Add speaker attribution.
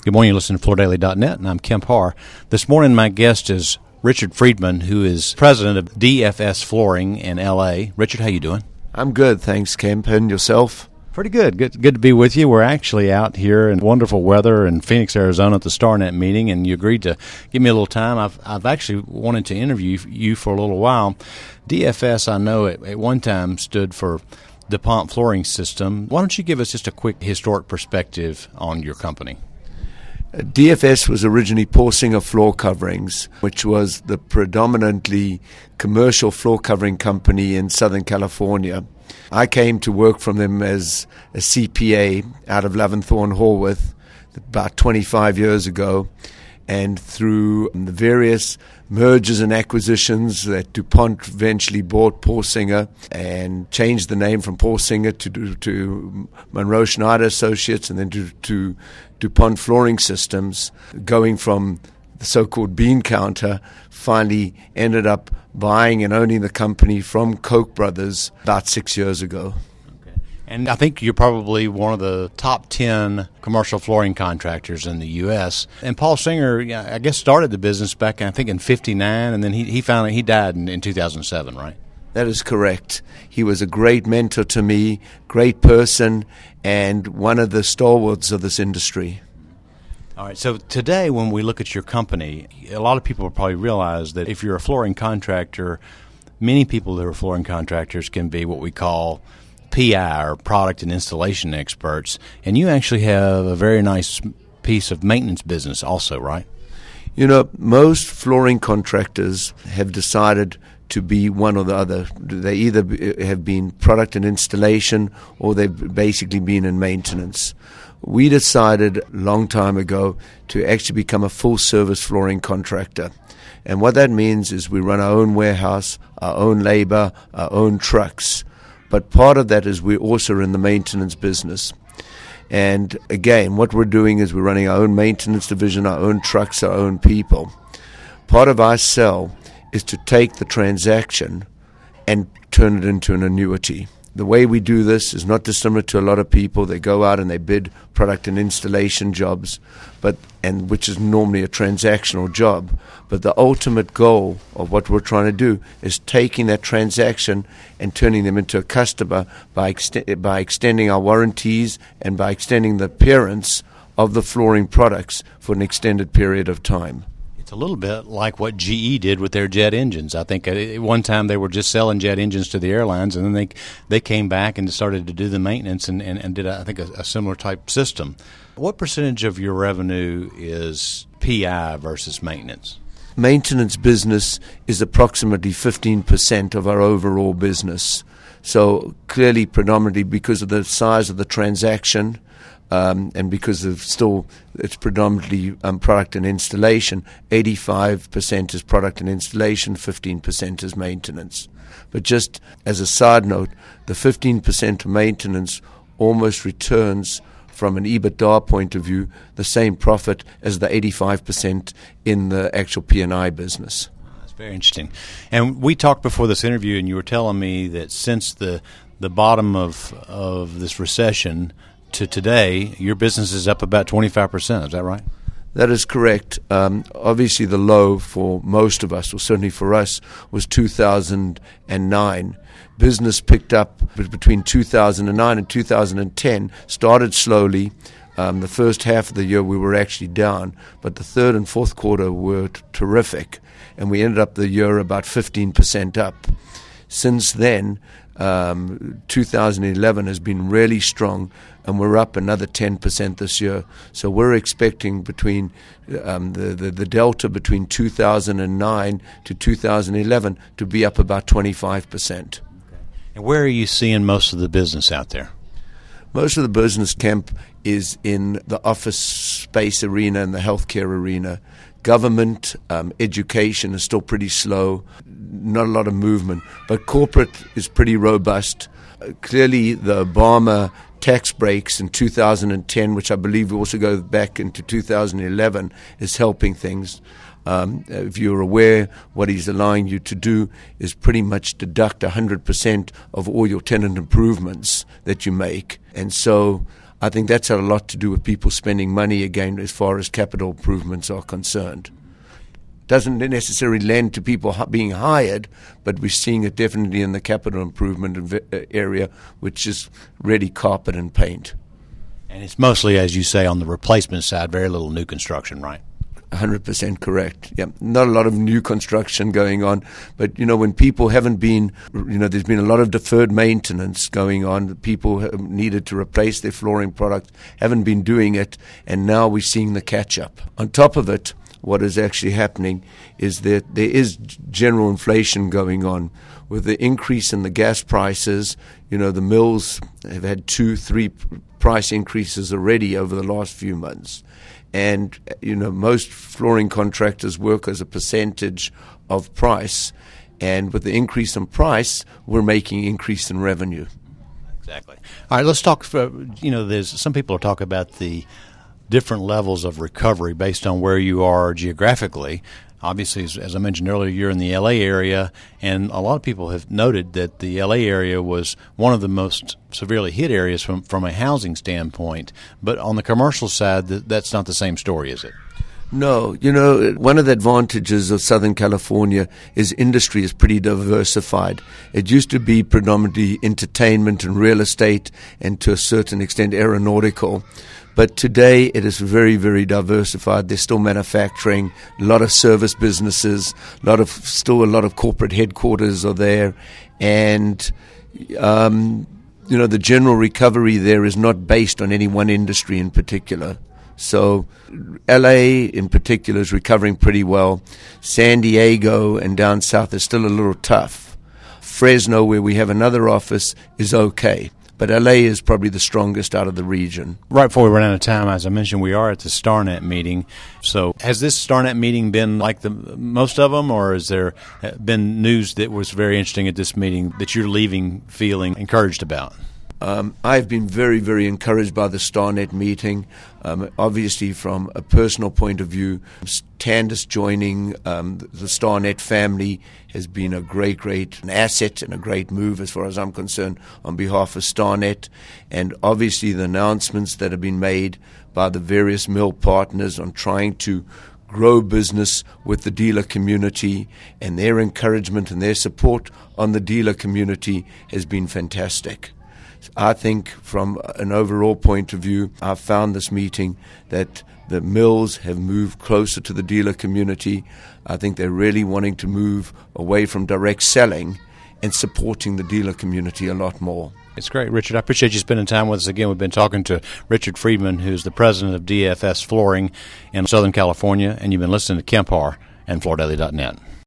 Speaker 1: Good morning. You're listening to FloorDaily.net, and I'm Kemp Harr. This morning, my guest is Richard Friedman, who is president of DFS Flooring in L.A. Richard, how you doing?
Speaker 2: I'm good, thanks, Kemp. And yourself?
Speaker 1: Pretty good. Good to be with you. We're actually out here in wonderful weather in Phoenix, Arizona at the StarNet meeting, and you agreed to give me a little time. I've actually wanted to interview you for a little while. DFS, I know, at one time stood for DuPont Flooring System. Why don't you give us just a quick historic perspective on your company?
Speaker 2: DFS was originally Porsinger Floor Coverings, which was the predominantly commercial floor covering company in Southern California. I came to work from them as a CPA out of Laventhorne Horwath about 25 years ago, and through the various mergers and acquisitions that DuPont eventually bought Porsinger and changed the name from Porsinger to Monroe Schneider Associates and then to DuPont Flooring Systems, going from the so-called bean counter, finally ended up buying and owning the company from Koch brothers about 6 years ago.
Speaker 1: And I think you're probably one of the top 10 commercial flooring contractors in the U.S. And Paul Singer, I guess, started the business back, I think, in '59, and then he died in 2007, right?
Speaker 2: That is correct. He was a great mentor to me, great person, and one of the stalwarts of this industry.
Speaker 1: All right, so today when we look at your company, a lot of people will probably realize that if you're a flooring contractor, many people that are flooring contractors can be what we call PI, or product and installation experts, and you actually have a very nice piece of maintenance business also, right?
Speaker 2: You know, most flooring contractors have decided to be one or the other. They either have been product and installation or they've basically been in maintenance. We decided a long time ago to actually become a full-service flooring contractor. And what that means is we run our own warehouse, our own labor, our own trucks. But part of that is we're also in the maintenance business. And again, what we're doing is we're running our own maintenance division, our own trucks, our own people. Part of our sell is to take the transaction and turn it into an annuity. The way we do this is not dissimilar to a lot of people. They go out and they bid product and installation jobs, which is normally a transactional job. But the ultimate goal of what we're trying to do is taking that transaction and turning them into a customer by extending our warranties and by extending the appearance of the flooring products for an extended period of time.
Speaker 1: A little bit like what GE did with their jet engines. I think at one time they were just selling jet engines to the airlines, and then they came back and started to do the maintenance and did, I think, a similar type system. What percentage of your revenue is PI versus maintenance?
Speaker 2: Maintenance business is approximately 15% of our overall business. So clearly, predominantly because of the size of the transaction, and because of it's predominantly product and installation, 85% is product and installation, 15% is maintenance. But just as a side note, the 15% of maintenance almost returns, from an EBITDA point of view, the same profit as the 85% in the actual P&I business.
Speaker 1: That's very interesting. And we talked before this interview, and you were telling me that since the bottom of this recession to today, your business is up about 25%. Is that right?
Speaker 2: That is correct. Obviously, the low for most of us, or certainly for us, was 2009. Business picked up between 2009 and 2010, started slowly. The first half of the year we were actually down, but the third and fourth quarter were terrific, and we ended up the year about 15% up. Since then, 2011 has been really strong, and we're up another 10% this year. So we're expecting between the delta between 2009 to 2011 to be up about 25%.
Speaker 1: And where are you seeing most of the business out there?
Speaker 2: Most of the business, Kemp, is in the office space arena and the healthcare arena. Government, education is still pretty slow, not a lot of movement, but corporate is pretty robust. Clearly, the Obama tax breaks in 2010, which I believe also go back into 2011, is helping things. If you're aware, what he's allowing you to do is pretty much deduct 100% of all your tenant improvements that you make. And so I think that's had a lot to do with people spending money again as far as capital improvements are concerned. Doesn't necessarily lend to people being hired, but we're seeing it definitely in the capital improvement area, which is really carpet and paint.
Speaker 1: And it's mostly, as you say, on the replacement side, very little new construction, right?
Speaker 2: 100% correct. Yeah, not a lot of new construction going on, but when people haven't been, there's been a lot of deferred maintenance going on. People have needed to replace their flooring product, haven't been doing it, and now we're seeing the catch up. On top of it, what is actually happening is that there is general inflation going on. With the increase in the gas prices, the mills have had 2-3 price increases already over the last few months. And, most flooring contractors work as a percentage of price. And with the increase in price, we're making increase in revenue.
Speaker 1: Exactly. All right, let's talk, there's some people are talking about the different levels of recovery based on where you are geographically. Obviously, as I mentioned earlier, you're in the L.A. area, and a lot of people have noted that the L.A. area was one of the most severely hit areas from a housing standpoint. But on the commercial side, that's not the same story, is it?
Speaker 2: No. One of the advantages of Southern California is industry is pretty diversified. It used to be predominantly entertainment and real estate and to a certain extent aeronautical. But today it is very, very diversified. There's still manufacturing, a lot of service businesses, still a lot of corporate headquarters are there. And, the general recovery there is not based on any one industry in particular. So L.A. in particular is recovering pretty well. San Diego and down south is still a little tough. Fresno, where we have another office, is okay. But L.A. is probably the strongest out of the region.
Speaker 1: Right before we run out of time, as I mentioned, we are at the StarNet meeting. So has this StarNet meeting been like most of them, or has there been news that was very interesting at this meeting that you're leaving feeling encouraged about?
Speaker 2: I've been very, very encouraged by the StarNet meeting. Obviously, from a personal point of view, Tandis joining the StarNet family has been a great asset and a great move as far as I'm concerned on behalf of StarNet. And obviously the announcements that have been made by the various mill partners on trying to grow business with the dealer community and their encouragement and their support on the dealer community has been fantastic. I think from an overall point of view, I've found this meeting that the mills have moved closer to the dealer community. I think they're really wanting to move away from direct selling and supporting the dealer community a lot more.
Speaker 1: It's great, Richard. I appreciate you spending time with us again. We've been talking to Richard Friedman, who's the president of DFS Flooring in Southern California, and you've been listening to Kemp Harr and FloorDaily.net.